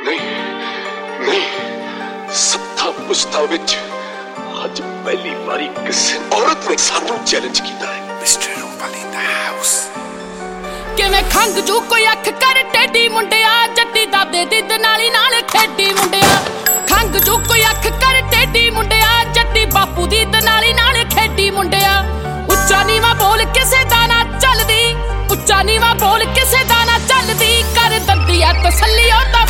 नहीं सत्ता पुश्ता विच आज पहली बारी किसी औरत ने सानू चैलेंज किया है। Mister Rupali in the house. किवें खंग जू कोई अख कर टेडी मुंडिया जट्टी दादे दी दनाली नाल खेडी मुंडिया खंग जू कोई अख कर टेडी मुंडिया जट्टी बापू दी दनाली नाल खेडी मुंडिया उच्चा नीवा बोल किसे दा ना चलदी उच्चा नीवा बोल किसे दा ना चलदी कर दंदी ऐ तसल्ली ओ